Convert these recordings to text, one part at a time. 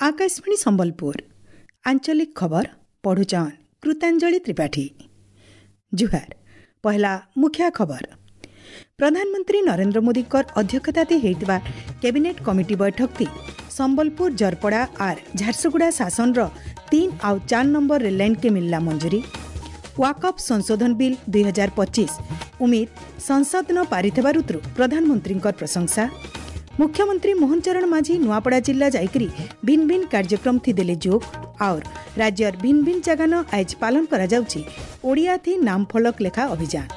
आकाशवाणी संबलपुर आंचलिक खबर पढ़ुचन कृतांजलि त्रिपाठी। जुहार। पहला मुख्य खबर। प्रधानमंत्री नरेंद्र मोदी अध्यक्षताते होइतिबा कैबिनेट कमिटी बैठक थी संबलपुर जरपड़ा और झारसुगुड़ा शासन 3 और 4 नंबर रेल लाइन के मिलला मंजूरी। वाकफ संशोधन बिल 2025 उम्मीद संसद न पारित प्रधानमंत्री प्रशंसा। मुख्यमंत्री मोहन चरण माझी नुआपड़ा जिला जाइकरी भिन्न भिन्न कार्यक्रम थी देले जोग और राज्य भिन्न भिन्न जगह न आज पालन करा जाउची ओडिया थी नाम फलक लेखा अभियान।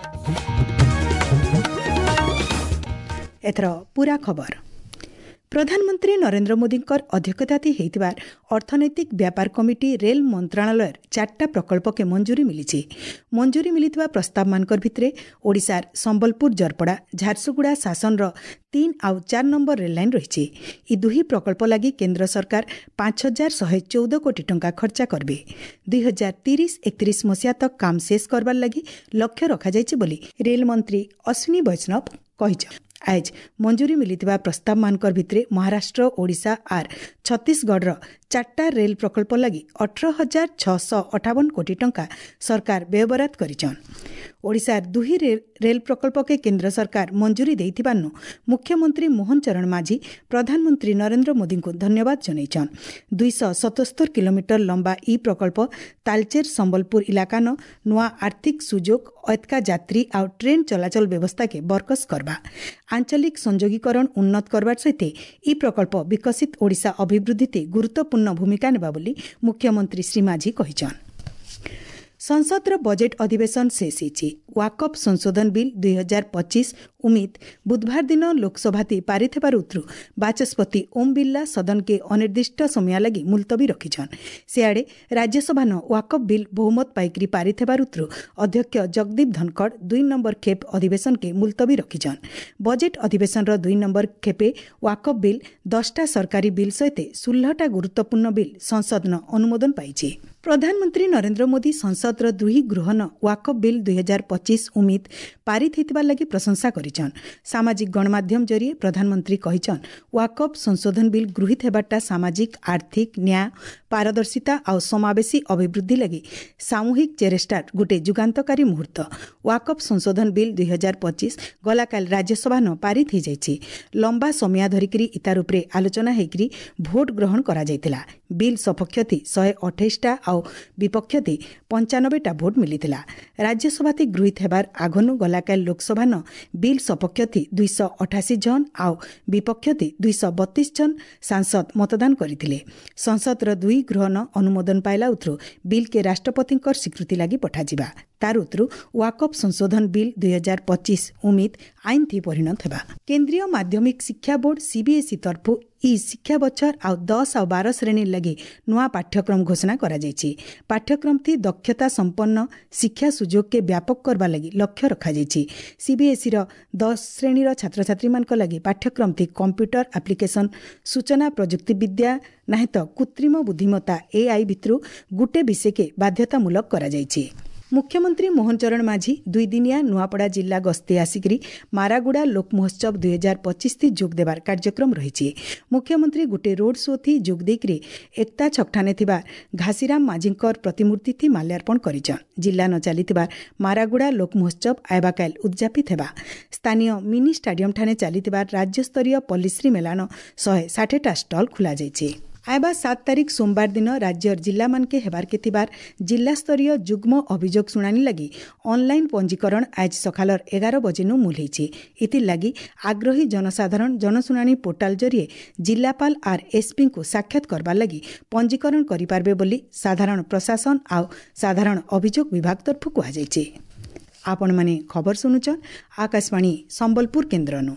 एथर पूरा खबर। प्रधानमंत्री नरेंद्र मोदी अध्यक्षताते होइतिबा अर्थनैतिक व्यापार कमिटी रेल मंत्रालय 4टा प्रकल्प के मंजूरी मिली। मंजूरी मिलिथिबा प्रस्ताव मानकर भितरे ओडिशार संबलपुर जरपड़ा झारसुगुड़ा शासन 3 और 4 नंबर रेल लाइन रही। इ दुही प्रकल्प लगी केंद्र सरकार 5114 कोटी टंका खर्चा करबे। 2030-31 मसीहा तक काम शेष करबार लगी लक्ष्य रखा जाइछि बोली रेल मंत्री अश्विनी वैष्णव कहिछन। आज मंजूरी मिलिथिबा प्रस्ताव मानकर भितरे महाराष्ट्र, ओडिशा और छत्तीसगढ़ 4टा रेल प्रकल्प लगी 18,658 कोटी टंका सरकार व्ययबराद करिछन। ओडिशार दुही रेल प्रकल्प के केंद्र सरकार मंजूरी देइथिबानु मुख्यमंत्री मोहन चरण माझी प्रधानमंत्री नरेंद्र मोदी को धन्यवाद जनैछन। 277 किलोमीटर लंबा इ प्रकल्प तालचेर संबलपुर इलाका न नुआ आर्थिक सुजोग अतका यात्री और ट्रेन चलाचल व्यवस्था के बरकस करबा, आंचलिक संयोगीकरण उन्नत करबार सहित इ प्रकल्प विकसित ओडिशा अभिवृद्धि गुरुत्वपूर्ण भूमिका नेबा बोली मुख्यमंत्री श्री माझी कहिछन। संसद बजेट अधिवेशन शेष होइछि। वाकफ संशोधन बिल 2025 उम्मीद बुधवार दिन लोकसभा पारित हेबारु बाचस्पति ओम बिरला सदन के अनिर्दिष्ट समय लगी मुलतवी रखिछन। सियाड़े राज्यसभा न वाकफ बिल बहुमत पाइकरी पारित हेबारु अध्यक्ष जगदीप धनखड़ 2 नंबर खेप अधिवेशन के मुलतवी रखिछन। बजेट अधिवेशन 2 नंबर खेपे वाकफ बिल 10टा सरकारी बिल सहित 16टा गुरुत्वपूर्ण बिल संसद न अनुमोदन पाइछि। प्रधानमंत्री नरेंद्र मोदी संसद दुही गृह न वाकफ बिल 2025 उम्मीद पारित होइतिबा लगी प्रशंसा करिछन। सामाजिक गणमाध्यम जरिए प्रधानमंत्री कहिछन वाकफ संशोधन बिल गृहीत हेबाटा सामाजिक आर्थिक न्याय पारदर्शिता और समावेशी अभिवृद्धि लगी सामूहिक चेष्टार गोटे जुगान्तकारी मुहूर्त। वाकफ संशोधन बिल 2025 गलाकाल राज्यसभा न पारित हो जाइछि। लंबा समय धरिकरी इतार उपरे आलोचना हेकरी भोट ग्रहण करा जाइतिला। बिल सपक्ष थी 128टा और विपक्ष थी 95टा भोट मिलिथिला। राज्यसभा थी गृहीत हेबार आगनु गलाकाल लोकसभा न बिल सपक्ष थी 288 जन और विपक्ष थी 232 जन सांसद मतदान करथिले। संसद दुई गृह न अनुमोदन पाइला उथ्रु बिल के राष्ट्रपति स्वीकृति लगी पठाजिबा। तार उथ्रु वाकफ संशोधन बिल 2025 उम्मीद आईन थी परिणत हेबा। केंद्रीय माध्यमिक शिक्षा बोर्ड सीबीएसई तरफु इ शिक्षा बछर आ 10 और 12 श्रेणी लगी नुआ पाठ्यक्रम घोषणा करा जाइछि। पाठ्यक्रम थी दक्षता संपन्न शिक्षा सुजोग के व्यापक करबा लगी लक्ष्य रखा जाइछि। सीबीएसई 10 श्रेणी छात्र छात्री मानक लगी पाठ्यक्रम थी कंप्यूटर एप्लिकेशन, सूचना प्रजुक्ति विद्या नाही तो कृत्रिम बुद्धिमत्ता एआई भितरु गुटे विषय के बाध्यतामूलक करा जाइछि। मुख्यमंत्री मोहन चरण माझी 2 दिनिया नुआपड़ा जिला गस्ती आसिकरी मारागुड़ा लोक महोत्सव 2025 थी जोग देवार कार्यक्रम रही। मुख्यमंत्री गोटे रोड शो थी जोग देकरी एकता छकठाने थिबार घासीराम माझींकर प्रतिमूर्ति थी माल्यार्पण करिछन। जिला न चलीथिबार मारागुड़ा लोक महोत्सव आयबाकाल उद्यापित हेबा। स्थानीय मिनी स्टाडियम ठाने चलीथिबार राज्य स्तरीय पल्लीश्री मेलान 160टा स्टल खुला जाइछि। आयबा 7 तारीख सोमवार दिन राज्य जिला मानके हेबार के थिबार जिला स्तरीय जुग्म अभियोग शुणानी लगी ऑनलाइन पंजीकरण आज सकाल 11 बजे मूल होइछि। इति लगी आग्रही जनसाधारण जनशुणानी पोर्टाल जरिए जिलापाल और एसपी को साक्षात करबार लगी पंजीकरण करि पारबे बोली साधारण प्रशासन आ साधारण अभियोग विभाग तरफ कहा जाइछि। आपण माने खबर सुनुचन आकाशवाणी संबलपुर केन्द्रनु।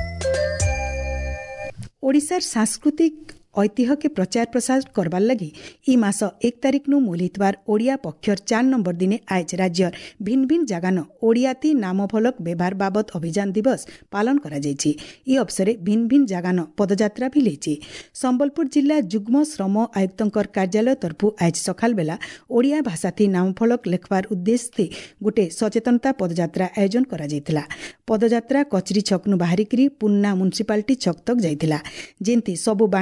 ओडिशार सांस्कृतिक ऐतिह्य के प्रचार प्रसार करबार लगी इ मास 1 तारीख नु मूल हितबार ओडिया पक्षर 4 नंबर दिने आज राज्य भिन्न भिन्न जगान ओडियाती नाम फलक व्यवहार बाबद अभियान दिवस पालन करा जाइछि। इ अवसरे भिन्न भिन्न जगान पदयात्रा भी लेछि। संबलपुर जिला जुग्म श्रम आयुक्तंकर कार्यालय तरफु आज सकाल बेला ओडिया भाषाथी नाम फलक लेखबार उद्देश्य गोटे सचेतनता पदयात्रा आयोजन करा जाइतिला। पदयात्रा कचरी छक नु बाहरिकरी पुन्ना म्युनिसिपालिटी छक तक जाइतिला। जेंती सबु वाणिज्य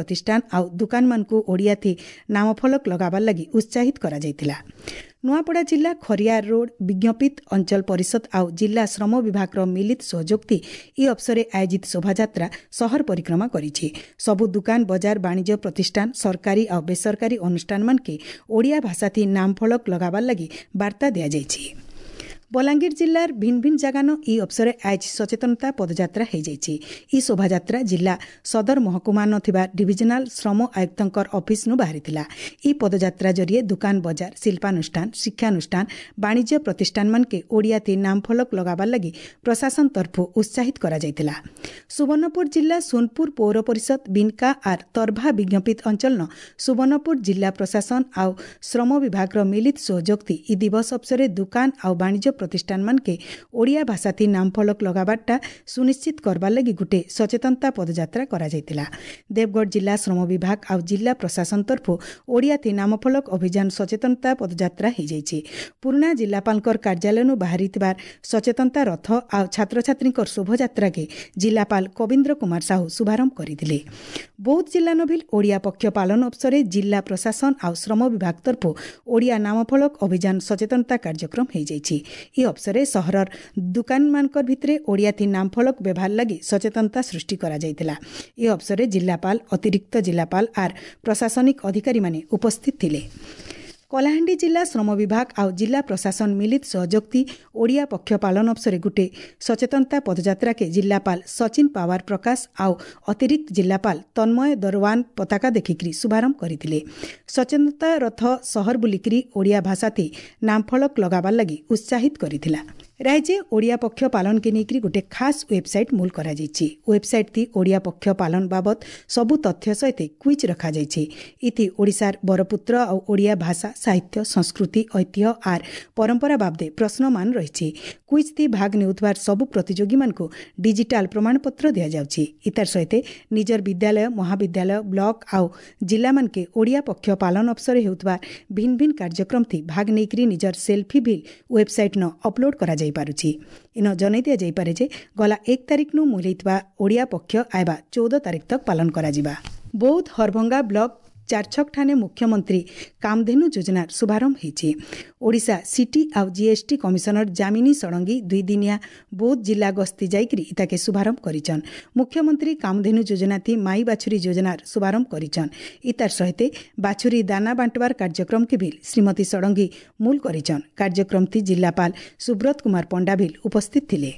प्रतिष्ठान आउ दुकान मानकु ओडिया थी नामफलक लगाबार लगी उत्साहित करा जायतिला। नुआपड़ा जिला खरियार रोड विज्ञपित अंचल परिषद आउ जिला श्रम विभाग मिलित सहयोगती ई अवसर आयोजित शोभायात्रा शहर परिक्रमा करिछि। सबु दुकान बजार वाणिज्य प्रतिष्ठान सरकारी आउ बेसरकारी अनुष्ठान मानके ओडिया भाषा थी नामफलक लगाबार लगी वार्ता दिया जायछि। बलांगीर जिल्लार भिन्न भिन्न जगान ई अवसर आज सचेतनता पदयात्रा हो जाइछि। ई शोभायात्रा जिला सदर महकुमा नथिबा डिविजनाल श्रम आयुक्तंकर ऑफिस नु बाहरिथिला। ई पदयात्रा जरिए दुकान बजार शिल्पानुष्ठान शिक्षानुष्ठान वाणिज्य प्रतिष्ठान मानके ओडिया ती नामफलक लगाबार लगी प्रशासन तरफु उत्साहित करा जायतिला। सुवर्णपुर जिला सोनपुर पौर परिषद बिनका आर तरभा विज्ञपित अंचल सुवर्णपुर जिला प्रशासन आउ श्रम विभाग मिलित सहयोगती ई दिवस अवसर दुकान आउ वाणिज्य प्रतिष्ठान मानके ओडिया भाषा थी नामफलक लगाबारटा सुनिश्चित करबार लगी गुटे सचेतनता पदयात्रा करा जायतिला। देवगढ़ जिला श्रम विभाग आउ जिला प्रशासन तरफु ओडिया थी नामफलक अभियान सचेतनता पदयात्रा हो जाइछि। पुराना जिलापालकर कार्यालय नु बाहरिथिबार सचेतनता रथ आउ छात्र छात्रीकर शोभायात्रा के जिलापाल कविंद्र कुमार साहू शुभारंभ करथिले। बौद्ध जिला नभिल ओडिया पक्ष पालन अवसर जिला प्रशासन आउ श्रम विभाग तरफु ओडिया नामफलक अभियान सचेतनता कार्यक्रम हो जाइछि। ई अवसर सहरर दुकान मानकर भितरे ओडिया थी नामफलक व्यवहार लगी सचेतनता सृष्टि करा जायतिला। ई अवसर जिलापाल अतिरिक्त जिलापाल आर प्रशासनिक अधिकारी माने उपस्थित थिले। कलाहांडी जिला श्रम विभाग आउ जिला प्रशासन मिलित सहयोगती ओडिया पक्ष पालन अवसर गुटे सचेतनता पदयात्रा के जिलापाल सचिन पावार प्रकाश आउ अतिरिक्त जिलापाल तन्मय दरवान पताका देखिकरी शुभारंभ करथिले। सचेतनता रथ शहर बुलिकरी ओडिया भाषा थी नामफलक लगाबार लगी उत्साहित करथिला। राज्य ओडिया पक्ष पालन के नेकरी गोटे खास वेबसाइट मूल करा जायछि। वेबसाइट थी ओडिया पक्ष पालन बाबत सबु तथ्य सहित क्विज रखा जायछि। इति ओडिसार बरपुत्र और ओडिया भाषा साहित्य संस्कृति ऐतिह्य आर परंपरा बाबदे प्रश्नमान रहिछि। क्विज थी भाग नेउथबार सबु प्रतियोगी मानकु डिजिटल प्रमाणपत्र दिया जाउछि। इतार सहित निजर विद्यालय महाविद्यालय ब्लॉक आउ जिला मानके ओडिया पक्ष पालन अवसर हेउथबार भिन्न भिन्न कार्यक्रम थी भाग नेकरी निजर सेल्फी भी वेबसाइट न अपलोड करा पारुछि। इन जनै दिया जाई पारे जे गला 1 तारिख नु मूलैतबा ओडिया पक्ष आइबा 14 तारिख तक पालन करा जिबा। बौद्ध हरभंगा ब्लॉक चारछक ठाने मुख्यमंत्री कामधेनु योजना शुभारंभ होइछि। ओडिशा सिटी आउ जीएसटी कमिशनर जामिनी षडंगी 2 दिनिया बौद्ध जिला गस्ती जाइकरी इताके शुभारंभ करिछन। मुख्यमंत्री कामधेनु योजना थी माई बाछुरी योजना शुभारंभ करिछन। इतार सहित बाछुरी दाना बांटवार कार्यक्रम के भी श्रीमती षडंगी मूल करिछन। कार्यक्रम थी जिलापाल सुब्रत कुमार पंडा भी उपस्थित थिले।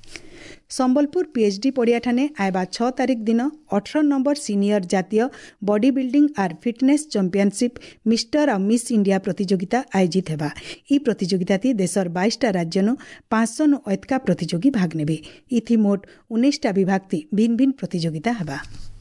संबलपुर पीएचडी पड़िया ठाने आयबा 6 तारिख दिन 18 नंबर सीनियर जातीय बॉडी बिल्डिंग आर फिटनेस चैंपियनशिप मिस्टर और मिस इंडिया प्रतियोगिता आयोजित हेबा। ई प्रतियोगिता थी देशर 22टा राज्यनु 500 नु ऐतका प्रतियोगी भाग नेबे। इथि मोट 19टा विभाग थी भिन्न भिन्न प्रतियोगिता हेबा।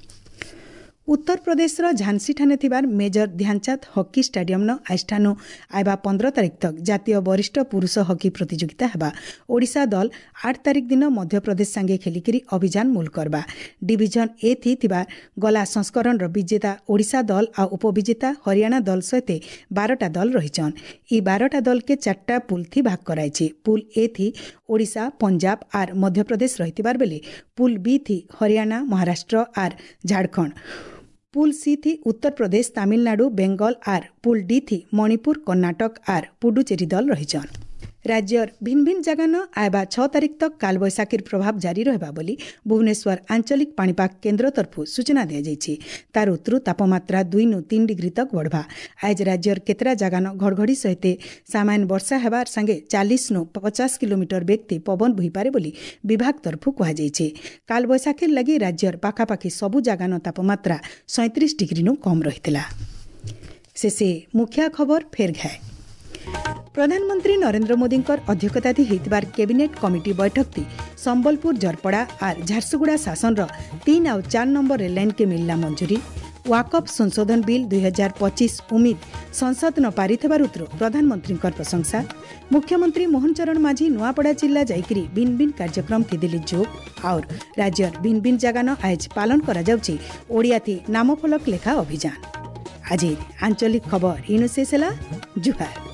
उत्तर प्रदेश झांसी ठाने थिबार मेजर ध्यानचंद हॉकी स्टेडियम न आइष्ठानु आयबा 15 तारिख तक जातीय वरिष्ठ पुरुष हॉकी प्रतियोगिता हेबा। ओडिशा दल 8 तारिख दिन मध्य प्रदेश संगे खेलिकरी अभियान मूल करबा। डिविजन ए थी थिबार गला संस्करण विजेता ओडिशा दल आ उपविजेता हरियाणा दल सहित 12टा दल रहिछन। ई 12टा दल के 4टा पुल थी भाग कराइछि। पुल ए थी ओडिशा पंजाब आर मध्य प्रदेश रहितिबार बेले पुल बी थी हरियाणा महाराष्ट्र आर झारखंड। पुल सी थी उत्तर प्रदेश तमिलनाडु बेंगल आर पुल डी थी मणिपुर कर्नाटक आर पुडुचेरी दल रहिछन। राज्यर भिन्न भिन्न जगह न आयबा 6 तारिख तक कालबैशाखीर प्रभाव जारी रहबा बोली भुवनेश्वर आंचलिक पाणीपाग केन्द्र तरफु सूचना दिया जायछि। तार उत्तरु तापमात्रा 2 नु 3 डिग्री तक बढ़बा। आज राज्यर केतरा जगह न घड़घड़ी सहित सामान्य वर्षा हेबार संगे 40 नु 50 किलोमीटर बेगती पवन बही पारे बोली विभाग तरफु कहा जायछि। कालबैशाखीर लगी राज्यर पाखापाखि सबु जगह न तापमात्रा 37 डिग्री नु कम रहितिला। शेषे मुख्य खबर फेर घाय। प्रधानमंत्री नरेंद्र मोदी अध्यक्षता होइतिबार कैबिनेट कमिटी बैठक थी संबलपुर जरपड़ा और झारसुगुड़ा शासन 3 और 4 नंबर रेल लाइन के मिलला मंजूरी। वाकफ संशोधन बिल 2025 उम्मीद संसद न पारिथबार प्रधानमंत्री प्रशंसा। मुख्यमंत्री मोहन चरण माझी नुआपड़ा जिला जाइकरी भिन्न भिन्न कार्यक्रम थी दिल्ली जोग और राज्य भिन्न भिन्न जगह न आज पालन करा जाउछि ओडिया थी नामफलक लेखा अभियान। आज आंचलिक खबर इनु शेष होला। जुहार।